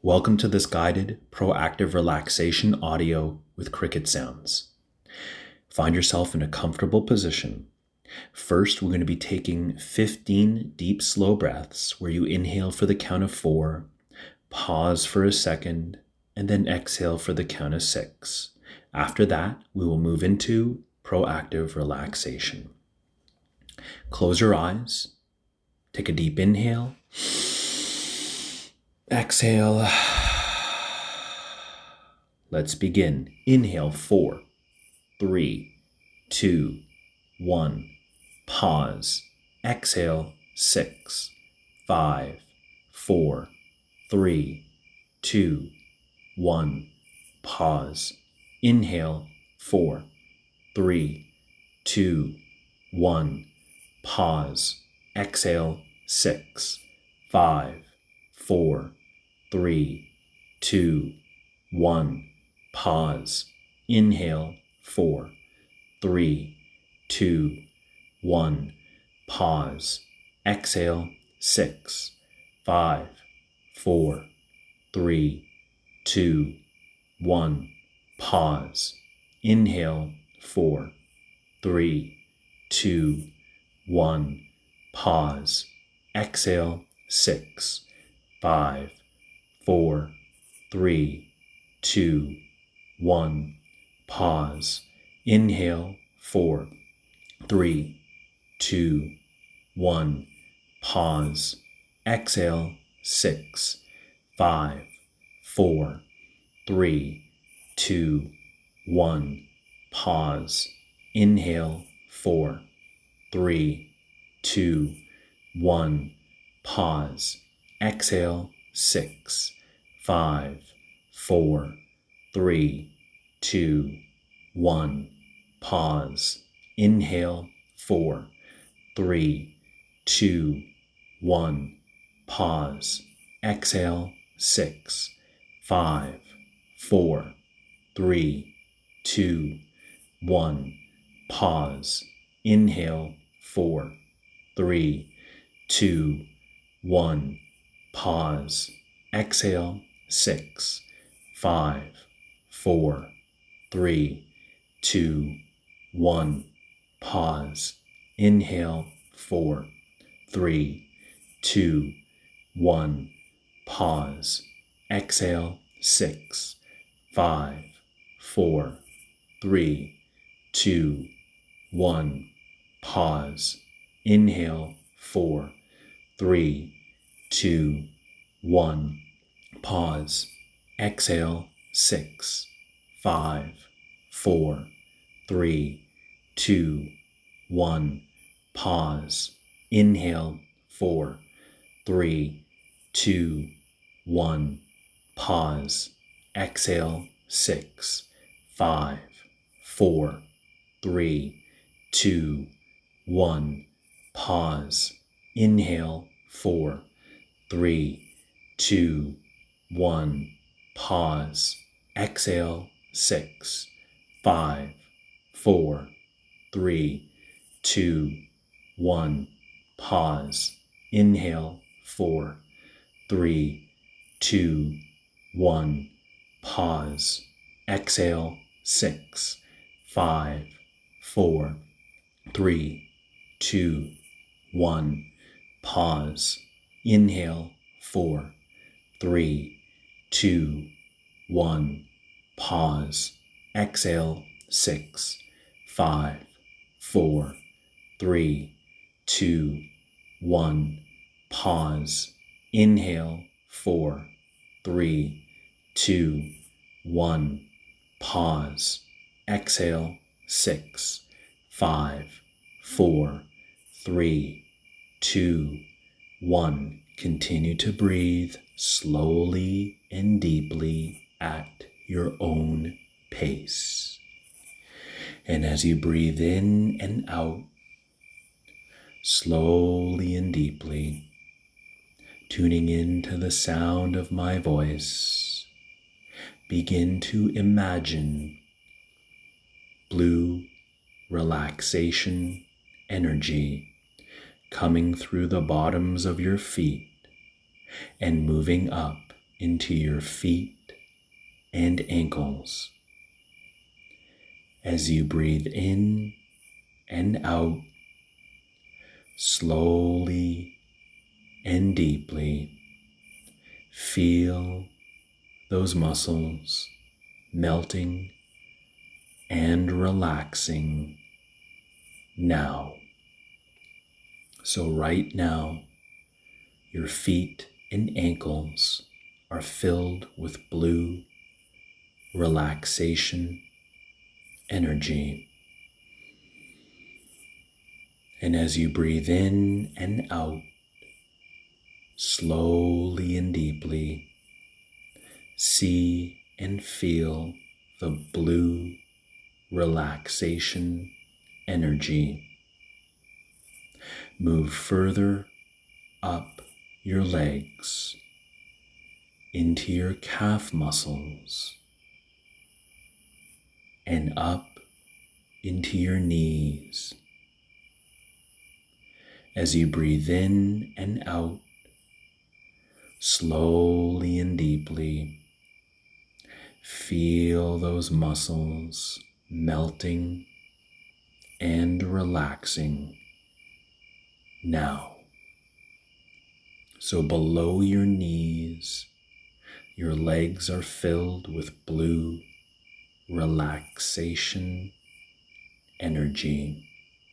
Welcome to this guided, proactive relaxation audio with cricket sounds. Find yourself in a comfortable position. First, we're going to be taking 15 deep, slow breaths where you inhale for the count of 4, pause for a second, and then exhale for the count of 6. After that, we will move into proactive relaxation. Close your eyes. Take a deep inhale. Exhale. Let's begin. Inhale, 4, 3, 2, 1. Pause. Exhale, 6, 5, 4, 3, 2, 1. Pause. Inhale, 4, 3, 2, 1. Pause. Exhale, 6, 5, 4, 3, 2, 1. Pause. Inhale, 4, 3, 2, 1. Pause. Exhale, 6, 5, 4, 3, 2, 1. Pause. Inhale, 4, 3, 2, 1. Pause. Exhale, 6, 5, 4, 3, 2, 1. Pause. Inhale, 4, 3, 2, 1. Pause. Exhale, 6, 5, 4, 3, 2, 1. Pause. Inhale, 4, 3, 2, 1. Pause. Exhale, 6, 5, 4, 3, 2, 1. Pause. Inhale, 4, 3, 2, 1. Pause. Exhale, 6, 5, 4, 3, 2, 1. Pause. Inhale, 4, 3, 2, 1. Pause. Exhale, 6, 5, 4, 3, 2, 1. Pause. Inhale, 4, 3, 2, 1. Pause. Exhale, 6, 5, 4, 3, 2, 1. Pause. Inhale, 4, 3, 2, 1. Pause. Exhale, 6, 5, 4, 3, 2, 1. Pause. Inhale, 4, 3, 2, 1. Pause. Exhale, 6, 5, 4, 3, 2, 1. Pause. Inhale, 4, 3, 2, 1. Pause. Exhale, 6, 5, 4, 3, 2, 1. Pause. Inhale, 4, 3, 2, 1. Pause. Exhale, 6, 5, 4, 3, 2, 1. Pause. Inhale, 4, 3, 2, 1. Pause. Exhale, 6, 5, 4, 3, 2, 1. Pause. Inhale, 4, 3, 2, 1. Pause. Exhale, 6, 5, 4, 3, 2, 1. Continue to breathe slowly and deeply at your own pace. And as you breathe in and out, slowly and deeply, tuning into the sound of my voice, begin to imagine blue relaxation energy coming through the bottoms of your feet and moving up into your feet and ankles. As you breathe in and out, slowly and deeply, feel those muscles melting and relaxing now. So right now, your feet and ankles are filled with blue relaxation energy. And as you breathe in and out, slowly and deeply, see and feel the blue relaxation energy move further up your legs into your calf muscles and up into your knees. As you breathe in and out, slowly and deeply, feel those muscles melting and relaxing now. So below your knees, your legs are filled with blue relaxation energy.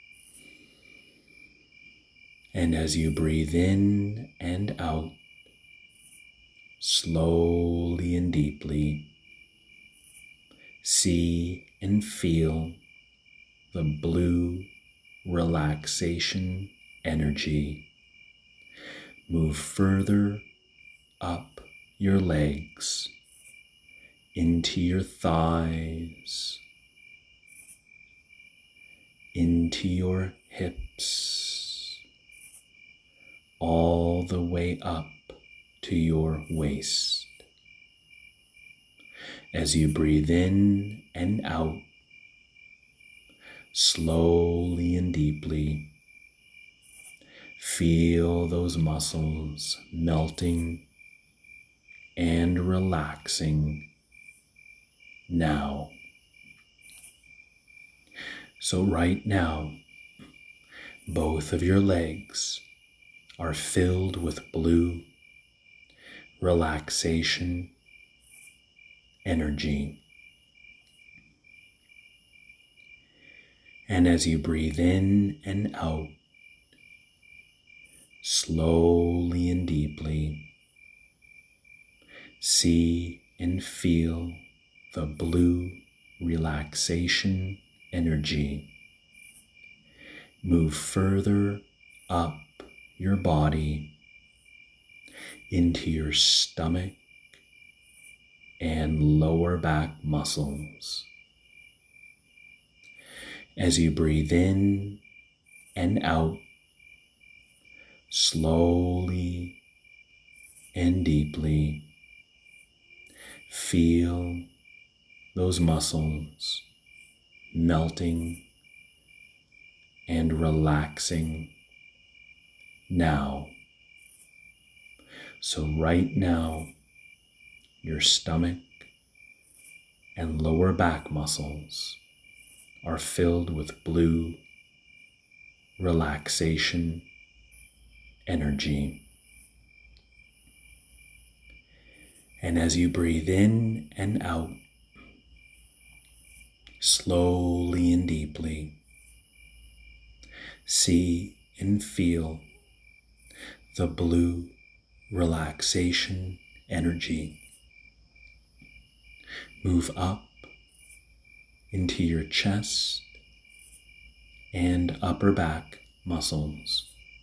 And as you breathe in and out, slowly and deeply, see and feel the blue relaxation energy move further up your legs into your thighs, into your hips, all the way up to your waist. As you breathe in and out, slowly and deeply, feel those muscles melting and relaxing now. So right now, both of your legs are filled with blue relaxation energy. And as you breathe in and out, slowly and deeply, see and feel the blue relaxation energy move further up your body into your stomach and lower back muscles. As you breathe in and out, slowly and deeply, feel those muscles melting and relaxing now. So right now, your stomach and lower back muscles are filled with blue relaxation energy. And as you breathe in and out, slowly and deeply, see and feel the blue relaxation energy move up into your chest and upper back muscles.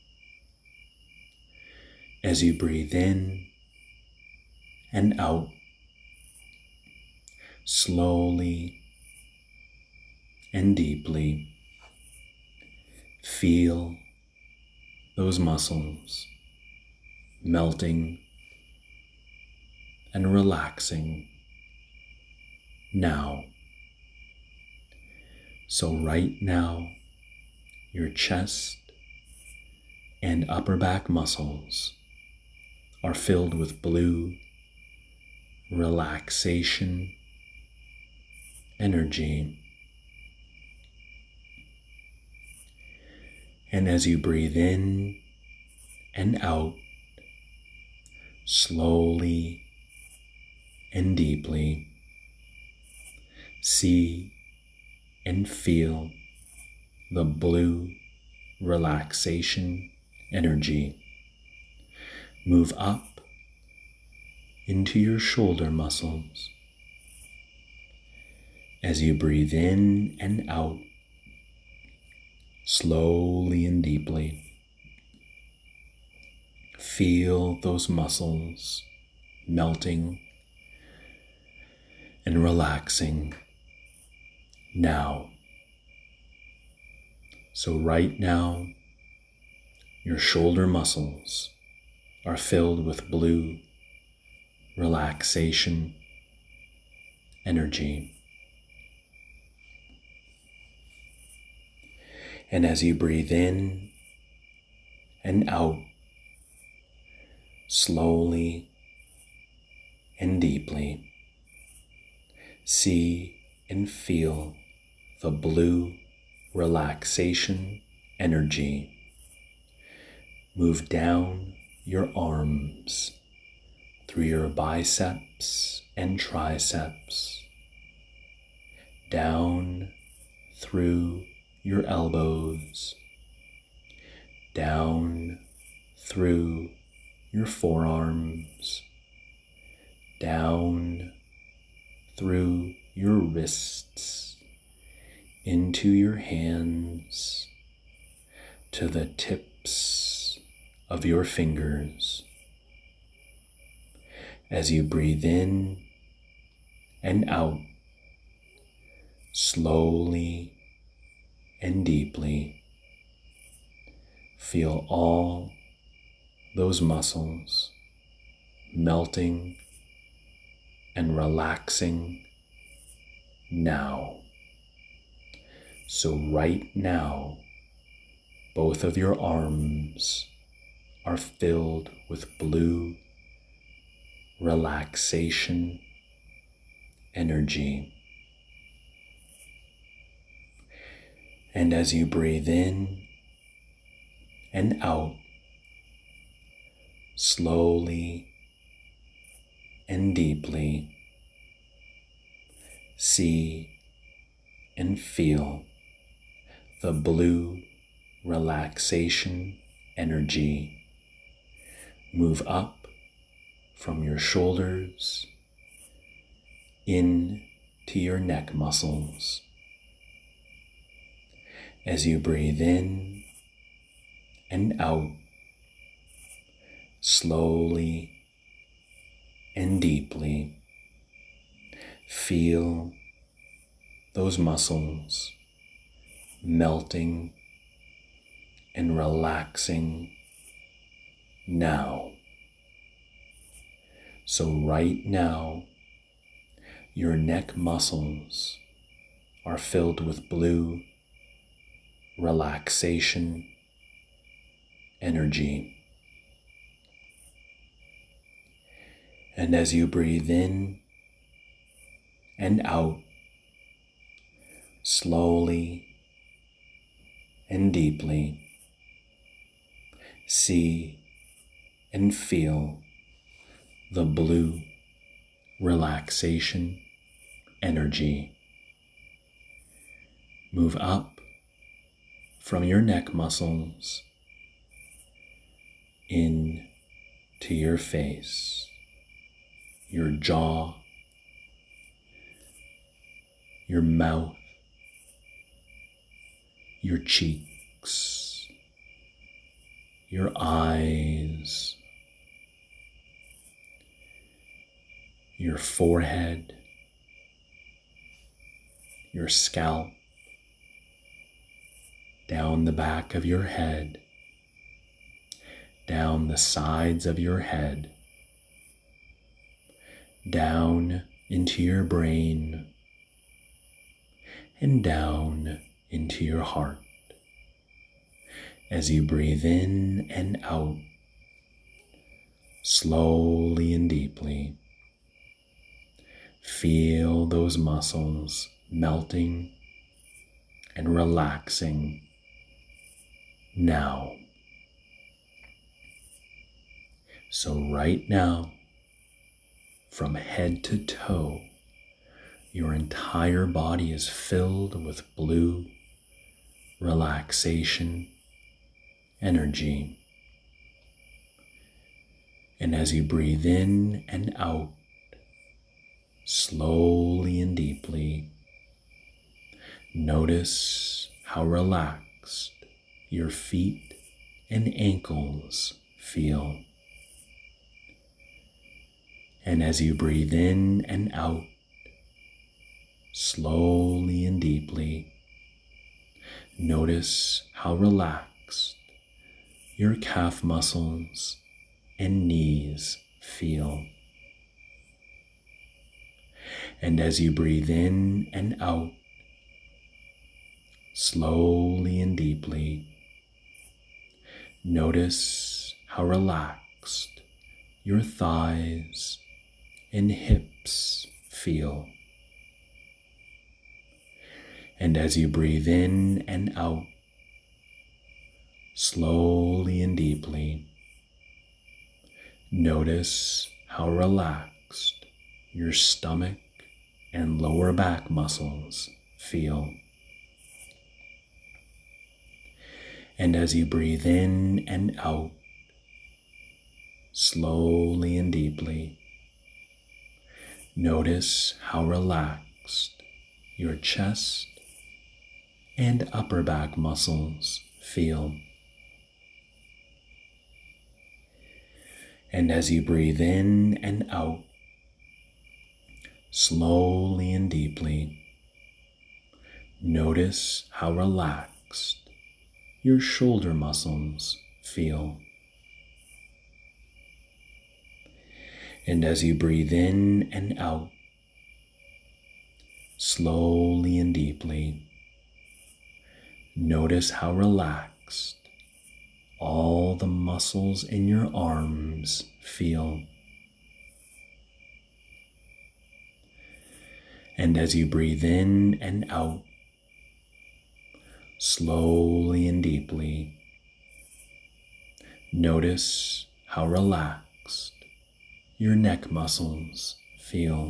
As you breathe in and out, slowly and deeply, feel those muscles melting and relaxing now. So right now, your chest and upper back muscles are filled with blue relaxation energy. And as you breathe in and out, slowly and deeply, see and feel the blue relaxation energy move up into your shoulder muscles. As you breathe in and out, slowly and deeply, feel those muscles melting and relaxing now. So right now, your shoulder muscles are filled with blue relaxation energy. And as you breathe in and out, slowly and deeply, see and feel the blue relaxation energy move down your arms, through your biceps and triceps, down through your elbows, down through your forearms, down through your wrists, into your hands, to the tips of your fingers. As you breathe in and out, slowly and deeply, feel all those muscles melting and relaxing now. So right now, both of your arms are filled with blue relaxation energy. And as you breathe in and out, slowly and deeply, see and feel the blue relaxation energy move up from your shoulders in to your neck muscles. As you breathe in and out, slowly and deeply, feel those muscles melting and relaxing now. So right now, your neck muscles are filled with blue relaxation energy. And as you breathe in and out, slowly and deeply, see and feel the blue relaxation energy move up from your neck muscles in to your face, your jaw, your mouth, your cheeks, your eyes, your forehead, your scalp, down the back of your head, down the sides of your head, down into your brain, and down into your heart. As you breathe in and out, slowly and deeply, Feel those muscles melting and relaxing now. So right now, from head to toe, your entire body is filled with blue relaxation energy. And as you breathe in and out, slowly and deeply, notice how relaxed your feet and ankles feel. And as you breathe in and out, slowly and deeply, notice how relaxed your calf muscles and knees feel. And as you breathe in and out, slowly and deeply, notice how relaxed your thighs and hips feel. And as you breathe in and out, slowly and deeply, notice how relaxed your stomach and lower back muscles feel. And as you breathe in and out, slowly and deeply, notice how relaxed your chest and upper back muscles feel. And as you breathe in and out, slowly and deeply, notice how relaxed your shoulder muscles feel. And as you breathe in and out, slowly and deeply, notice how relaxed all the muscles in your arms feel. And as you breathe in and out, slowly and deeply, notice how relaxed your neck muscles feel.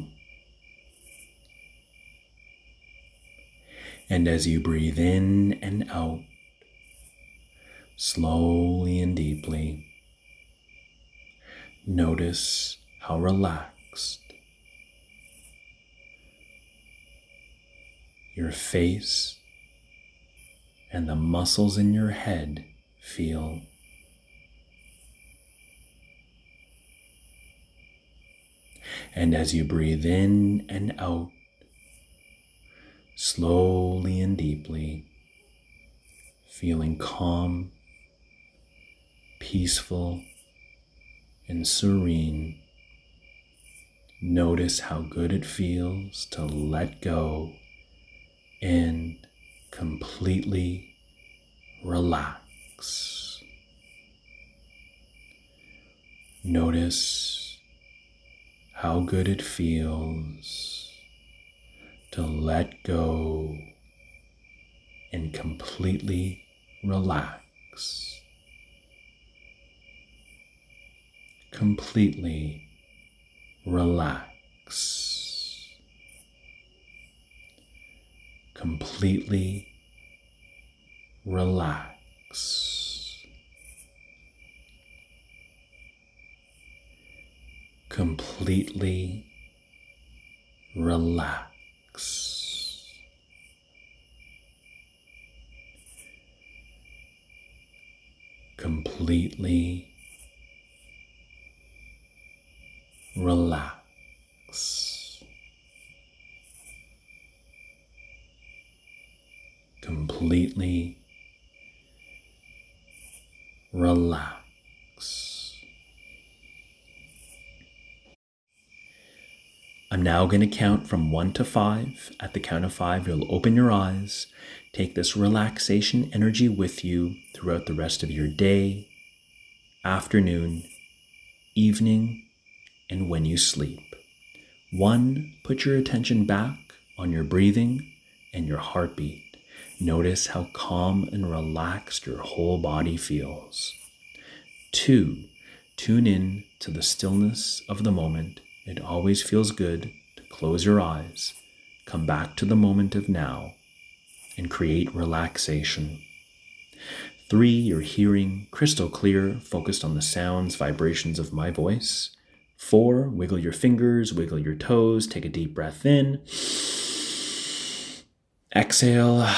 And as you breathe in and out, slowly and deeply, notice how relaxed your face and the muscles in your head feel. And as you breathe in and out, slowly and deeply, feeling calm, peaceful, and serene, notice how good it feels to let go and completely relax. Notice how good it feels to let go and completely relax. Completely relax. Completely relax. Completely relax. Completely relax. Completely relax. I'm now going to count from 1 to 5. At the count of 5, you'll open your eyes. Take this relaxation energy with you throughout the rest of your day, afternoon, evening, and when you sleep. 1, put your attention back on your breathing and your heartbeat. Notice how calm and relaxed your whole body feels. 2, tune in to the stillness of the moment. It always feels good to close your eyes, come back to the moment of now, and create relaxation. 3, you're hearing crystal clear, focused on the sounds, vibrations of my voice. 4, wiggle your fingers, wiggle your toes, take a deep breath in. Exhale.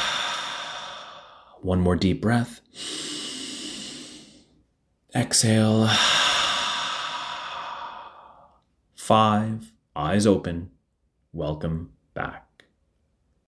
1 more deep breath. Exhale. 5, eyes open. Welcome back.